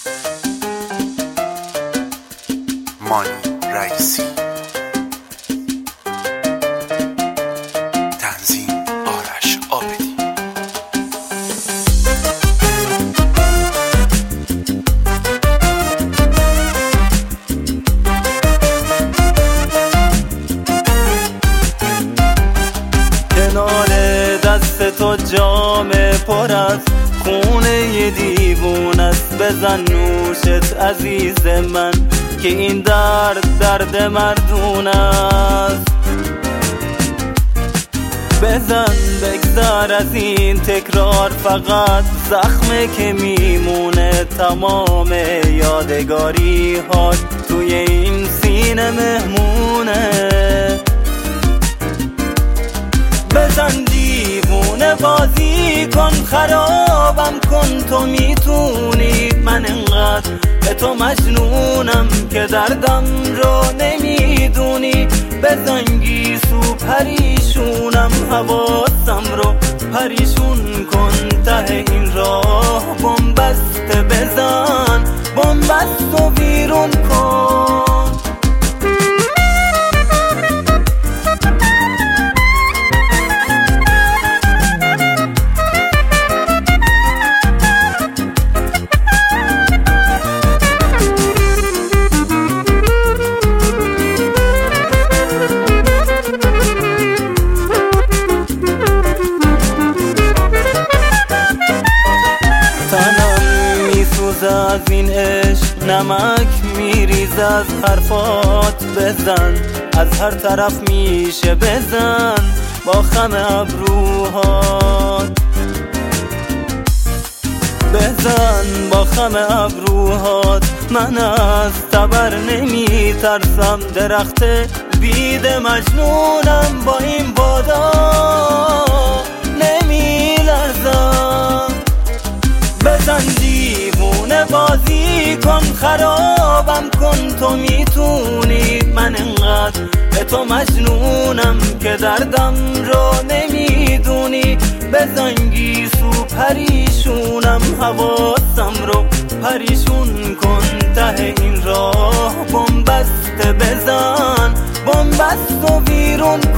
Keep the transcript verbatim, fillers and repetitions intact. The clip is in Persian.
مانی رئیسی، تنظیم آرش عابدی. کنار دست تو جام پر از خونه ی دیوون است، بزن نوشت عزیز من که این درد درد مردون است. بزن بگذر از این تکرار، فقط زخمه که میمونه، تمام یادگاری ها توی این سینه مهمونه. بزن دیوونه بازی کن، خرابم کن، تو میتونی. من انقدر به تو مجنونم که دردم رو نمیدونی. بزن گیسو پریشونم، حواسم رو پریشون کن. ته این راه بنبسته بزن، بنبست و بیرون کن. از این عشق نمک میریز از حرفات. بزن از هر طرف میشه، بزن با خم ابروهات. بزن با خم ابروهات. من از تبر نمی ترسم، درخت بید مجنونم، با این بادا نمی لرزم. بزن دیوونه بازی کن، خرابم کن، تو میتونی. من انقدر به تو مجنونم که دردم رو نمیدونی. بزن گیسو پریشونم، حواسم رو پریشون کن. ته این راه بنبسته بزن، بنبست و بیرون